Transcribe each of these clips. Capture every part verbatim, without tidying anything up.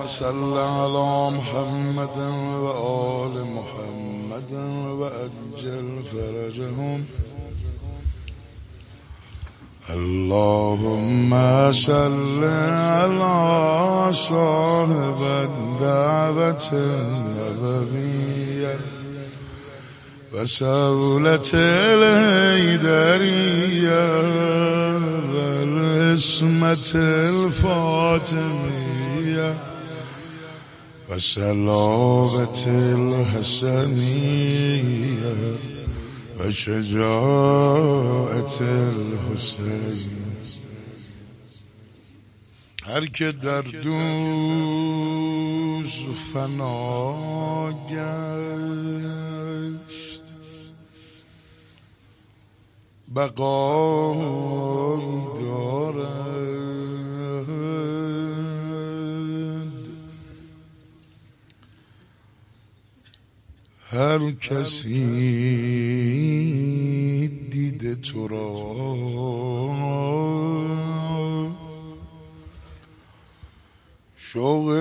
صل على محمد وآل محمد وأجل فرجهم. اللهم صل على صاحب الدعوة النبوية وسولة الهيدرية والعصمة الفاطمية والصلابة الحسنية وشجاعة الحسين. هر که در دوز فنا گشت بقایی دارد. هر کسی دیده تو را شوق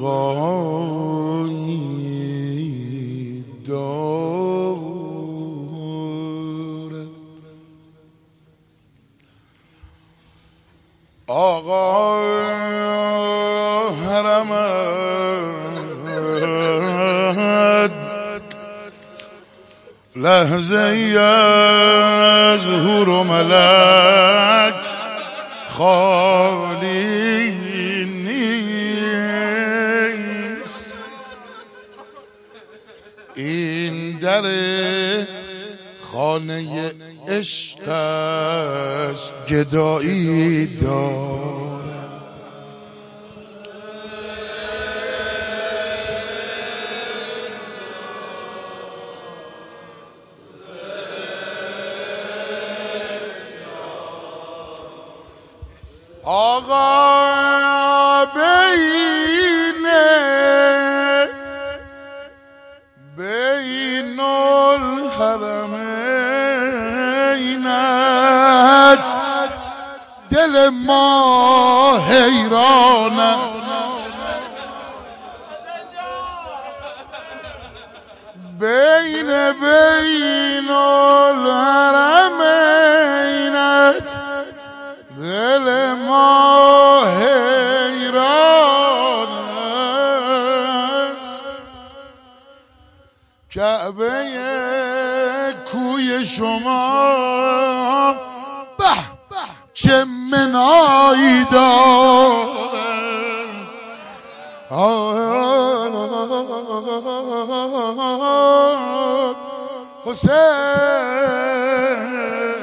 لقایی دارد. آقا حرمت لحظه ای از حور و ملک خالی نیست. این در خانه عشق است گدایی دارد. آقا بین بین الحرمینت دل ما حیران است. بین بین الحرمینت دل ما حیران است. کعبه کوی شما به چه منایی دارد. حسین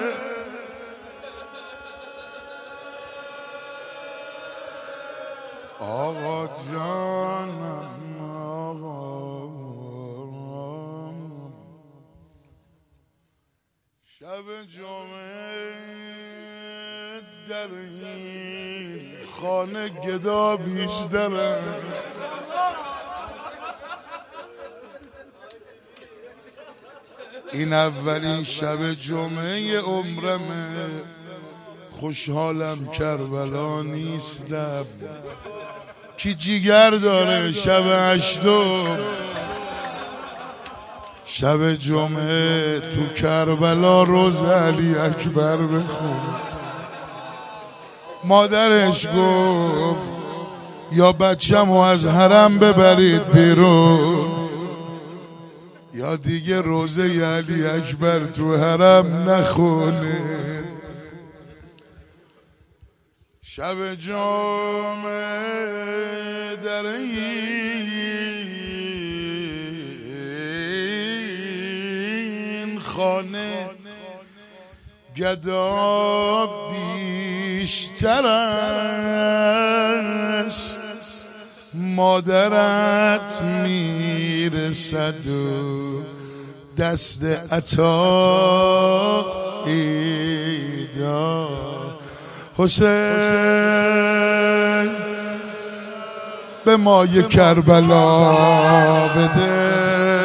آقا جانم آقا شب جمعه در این خانه گدا بیشتره. این اولین شب جمعه عمرمه. خوشحالم کربلا نیستم. کی جیگر داره شب هشتم شب جمعه تو کربلا روز علی اکبر بخون. مادرش گفت یا بچه‌مو از حرم ببرید بیرون یا دیگه روزه علی اکبر تو حرم نخونید. شب جمعه در این خانه گدا بیشتر است. مادرت میرسد و دست عطایی دار. حسین به ما یه کربلا بده.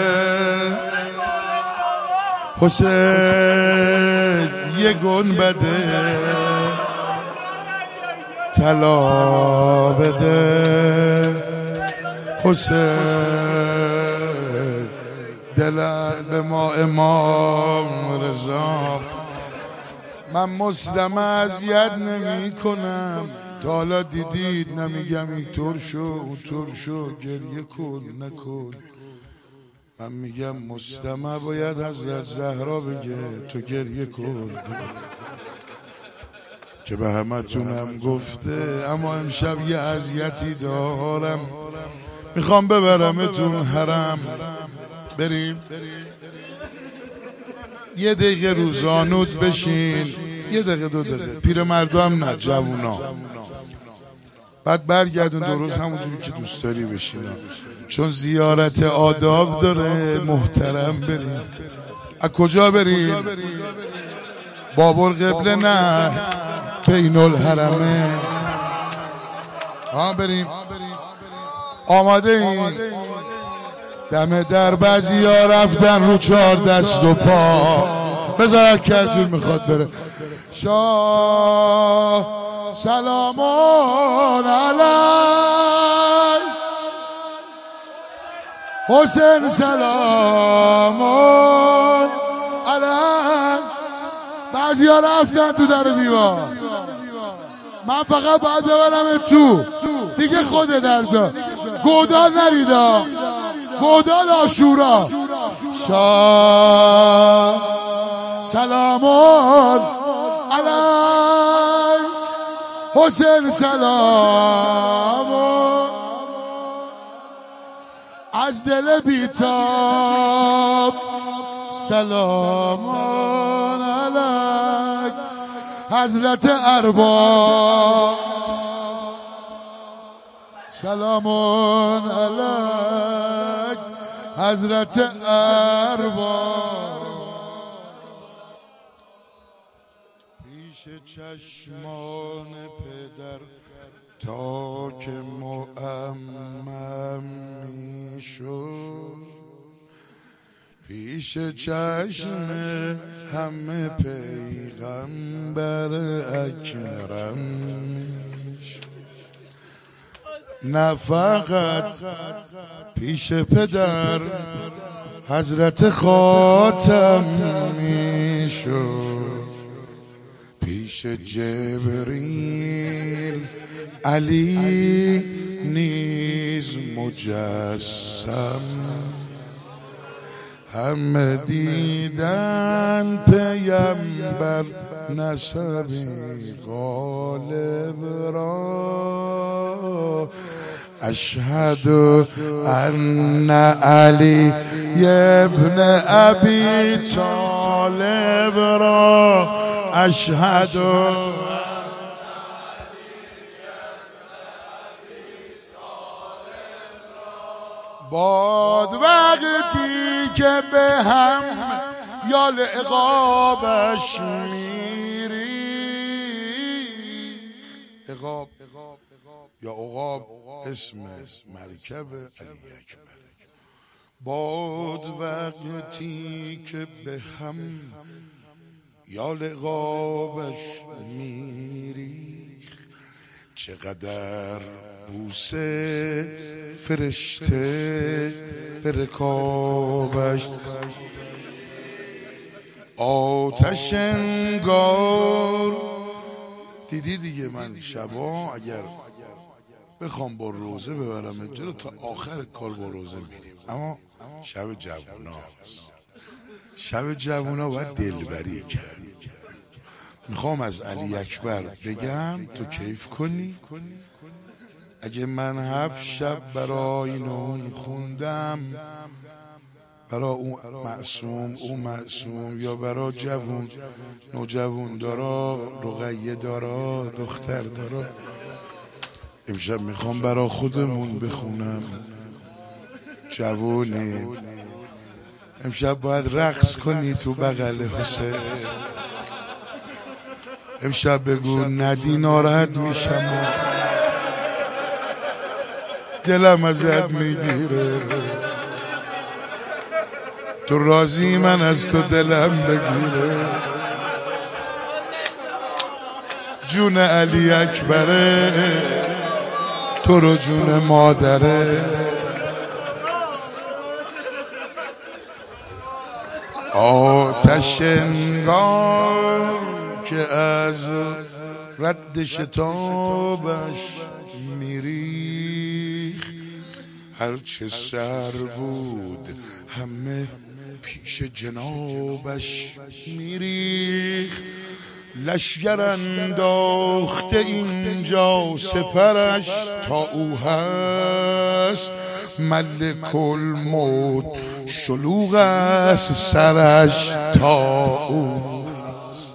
حسین یه گنبده طلا بده. حسین دل به ما امام رضا. من مسلم اذیت نمی کنم، تا حالا دیدید نمیگم اینطور شو اونطور شو گریه کن نکن. من میگم مسلمه باید حضرت زهرا بگه تو گریه کن که به همه تونم گفته. اما امشب یه اذیتی دارم، میخوام ببرمتون حرم. بریم یه دقیقه روزانود بشین، یه دقیقه دو دقیقه، پیرمردا هم نه، جوونا. بعد برگردون درست همونجوری که دوست داری بشینا، چون زیارت آداب داره. محترم بریم. از کجا بریم؟ بابر قبله نه، بین الحرمه. ها بریم. آماده این؟ دم در بعضی ها رفتن رو چهار دست و پا. بذار کرجور میخواد بره. شاه سلامان علی حسین سلامان علی. بعضی ها رفتن تو در دیوار، من فقط باید ببرم تو دیگه. خود درجا گودال نریدا، گودال آشورا. شاه سلامان علی حسین سلامان. از دل بیتاب سلامان علی حضرت ارباب. سلامان علی حضرت ارباب. پیش چشمان پدر تا که معمم میشد، پیش چشم همه پیغمبر اکرم میشد. نه فقط پیش پدر حضرت خاتم میشد، پیش جبریل علی نیز مجسم. همه دیدن پیمبر نسبی غالب را. اشهد ان علی ابن ابی طالب را. اشهد باد وقتی که به هم یا لعقابش میری. عقاب یا عقاب اسم مرکب علی اکبر. باد وقتی که به هم یا لعقابش میری. چقدر بوسه فرشته به رکابش. آتش انگار. دیدی دیگه من شبا اگر بخوام با روزه ببرم جلو تا آخر کار با روزه میریم، اما شب جوونا هست. شب جوونا باید دلبری کرد. میخوام از علی اکبر بگم تو کیف کنی. اگه من هفت شب برای اینو خوندم، برای اون معصوم اون معصوم، یا برای جوون نوجوون دارا، رقیه دارا، دختر دارا، امشب میخوام برای خودمون بخونم. جوونه امشب باید رقص کنی تو بغل حسین. امشب بگو ندی ناراحت میشم، دلم ازت میگیره. تو راضی من از تو دلم بگیره. جون علی اکبره، تو رو جون مادره. آتش انگار که از رد شتابش میریخ، هرچه سر بود همه پیش جنابش میریخ. لشگر انداخته اینجا سپرش تا او هست، ملک الموت شلوغ است سرش تا او هست.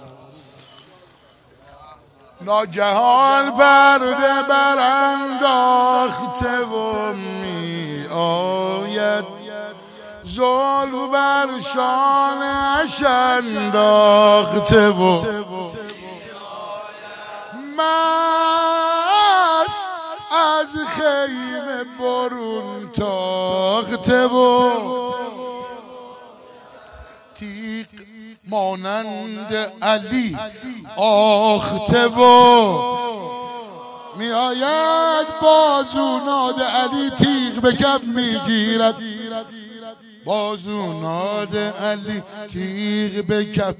ناگهان پرده برانداخته و می آید، زلف بر شانه‌اش انداخته و مست از خیمه برون تاخته و تیغ مانند علی آخته و می آید بازوناد علی، تیغ به کف میگیرد بازوناد علی، تیغ به کف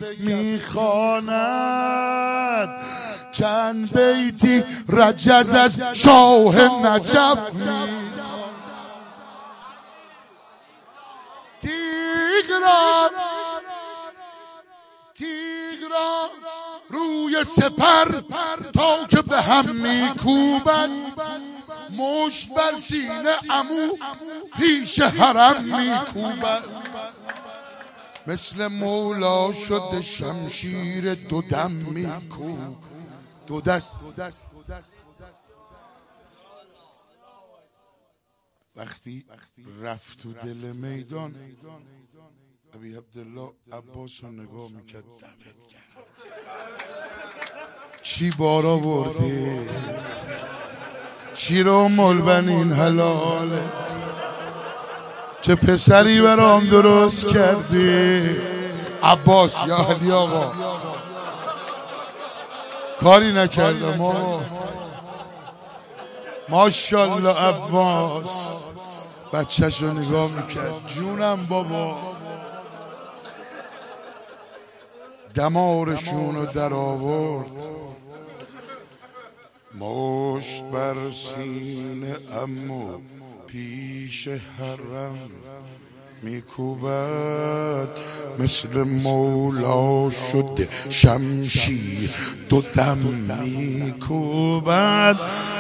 میخواند چند بیتی رجز از شاه نجف می تیغ را تیغ را روی سپر تا که به هم میکوبند، مشت بر سینه عمو پیش حرم میکوبند. مثل مولا شده شمشیر دو دم میکوب، دو دست. وقتی رفت تو دل میدان، ابی عبدالله عباس رو نگاه میکرد، دمت گرم چی بارا بردی، چی رو ملبنین حلاله، چه پسری برام درست کردی عباس. یا علی آقا کاری نکردم آقا، ماشاءالله. عباس بچه‌ش رو نگاه میکرد، جونم بابا، دمارشون رو در آورد، مشت بر سینه امو پیش حرم میکوبد، مثل مولا شده شمشیر دو دم میکوبد.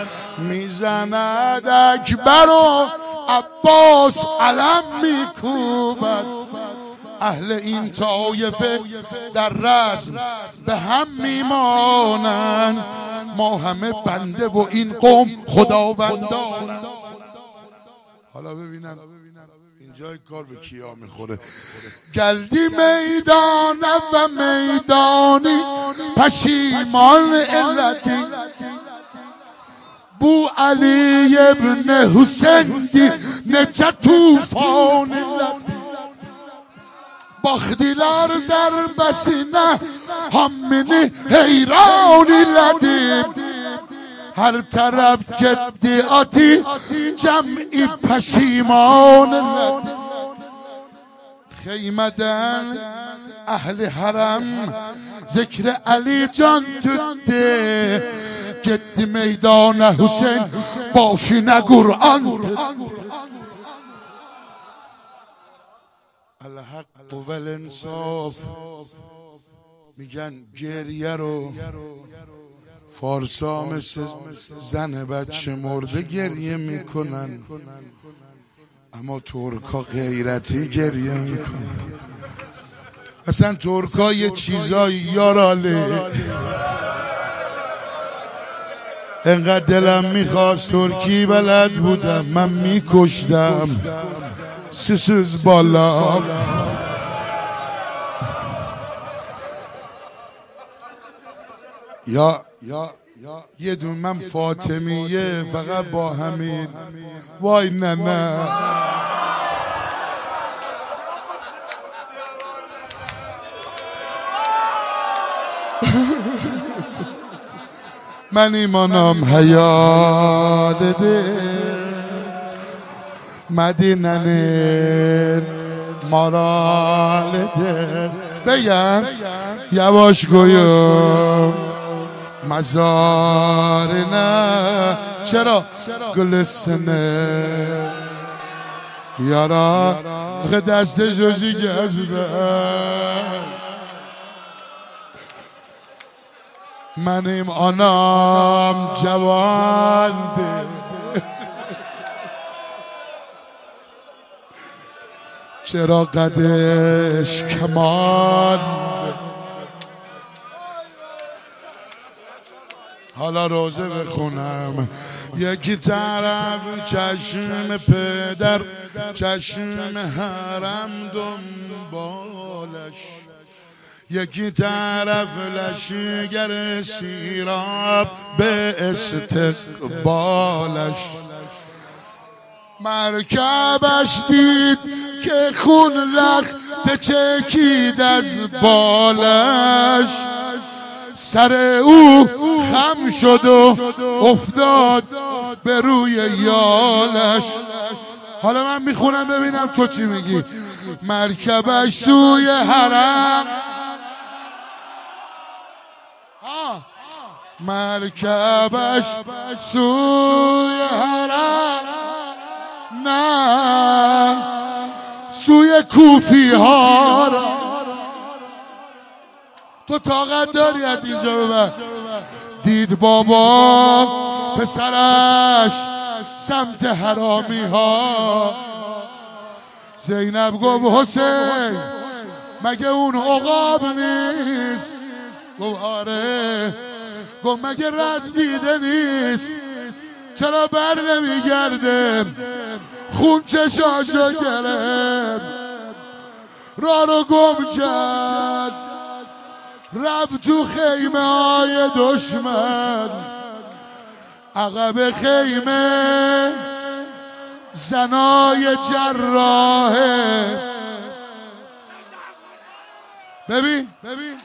میزند اکبر و عباس علم میکوبد، اهل این طایفه در رزم به هم میمانند، ما همه بنده و این قوم خداوندانند. حالا ببینم اینجای کار به کیا میخوره. گلدی میدان و میدانی پشیمان علتی، بو علی ابن حسین دی نجا توفان علتی، باخدی لرزر بسینه همینی حیرانی لدیم، هر طرف جدیاتی جمعی پشیمان لدیم. خیمدن اهل حرم ذکر علی جان تده، جدی میدان حسین باشی نگران. الحق و الانصاف میگن گریه رو فارسا مثل زن بچه مرده گریه میکنن، اما ترکا غیرتی گریه میکنن. اصلا ترکا یه چیزایی یاراله، انقدر دلم میخواست ترکی بلد بودم، من میکشتم سوسوز بالا. یا یه دون من فاطمیه فقط با همین. وای نه نه من ایمانم حیات ده مدینه مارال دل بگم یواش گویم مزار نه چرا گلستنه یارا آخه دست جوجی گزده منیم آنام جوان ده چرا قدش کمان حالا روزه بخونم یکی طرف چشم پدر چشم حرم دنبالش یکی طرف لشگر سیراب به استقبالش مرکبش دید که خون لخت چکید از بالش سر او خم شد و افتاد به روی یالش حالا من میخونم ببینم تو چی میگی مرکبش سوی حرم مرکبش سوی حرم نه سوی کوفی ها تو طاقت داری از اینجا ببر دید بابا پسرش سمت حرامی ها زینب گفت حسین مگه اون عقاب نیست گفت آره گفت مگه رز دیده نیست چرا بر نمیگرده خون چشاشو گرفت راه رو گم کرد رفت تو خیمه های دشمن عقب خیمه زنای جراحه ببین ببین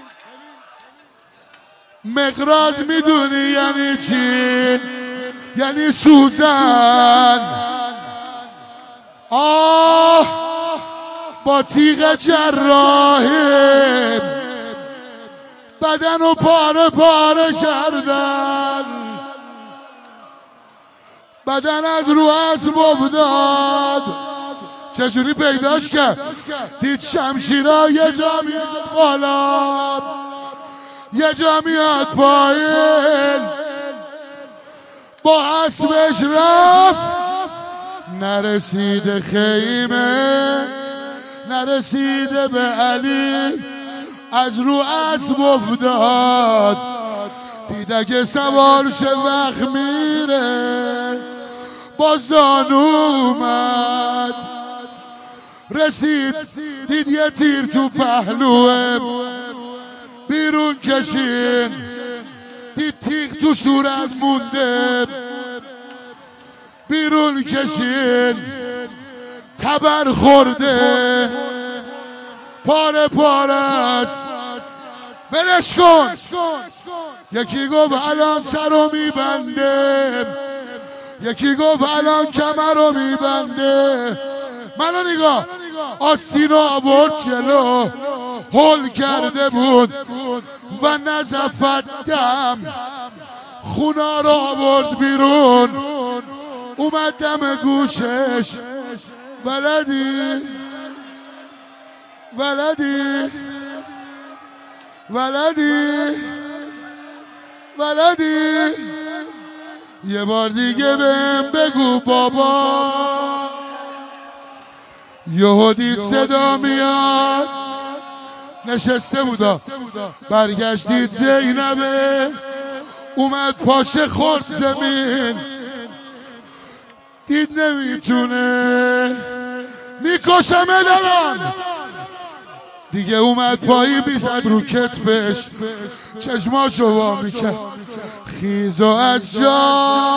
مقراض میدونی یعنی چی؟ یعنی سوزن آه با تیغ جراحی بدن رو پاره پاره کردن بدن از رو اسب افتاد چجوری پیداش کرد دید شمشیرها یه جا میاد بالا یه جا میاد پایین با اسبش رفت نرسیده خیمه نرسیده به علی از رو اسب افتاد دیده که سوار شه وقت میره با زانو اومد رسید دید یه تیر تو پهلوه بیرون کشید دید تیغ تو صورت مونده بیرون کشید تبر خورده پاره پاره است بلش کن یکی گفت الان سر رو میبنده یکی گفت الان کمر رو میبنده منو نگاه آستین رو آورد جلو هل کرده بود و نزفت دم خونا رو آورد بیرون اومد دم گوشش ولدی ولدی ولدی ولدی یه بار دیگه بهم بگو بابا یهو دید صدا میاد نشسته بودا برگشت دید زینبه اومد پاشه خورد زمین دید نمیتونه میکشم دارم دیگه اومد پایی بیزد رو کتفش چشماشو وا میکرد خیزو از جا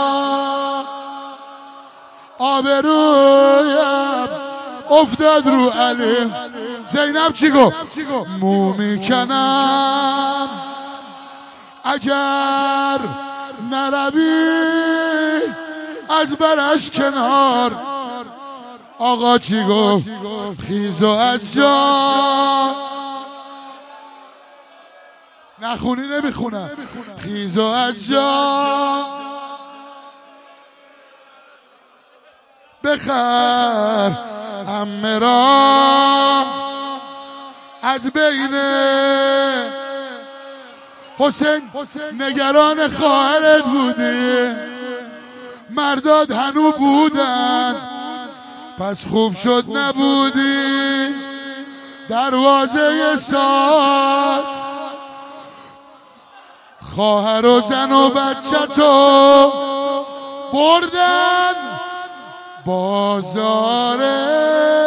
آبرویم افتاد رو علی زینب چی گفت مو میکنم اگر نروی از برش کنار آقا چی گفت خیز و از جا نخونی نمیخونم خیز و از جا بخر عمه را از بین حسین نگران خواهرت بودی مرداد هنو بودن پس خوب شد نبودی دروازه سات خواهر و زن و بچه تو بردن بازاره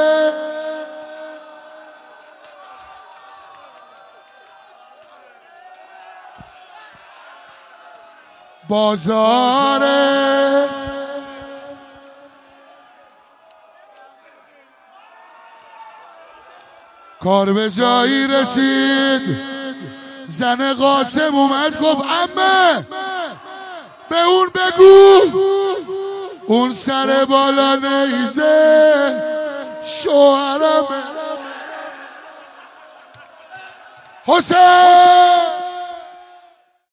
بازاره کار به جایی رسید زن قاسم اومد گفت عمه به اون بگو اون سر بالا نیزه شوهرمه حسین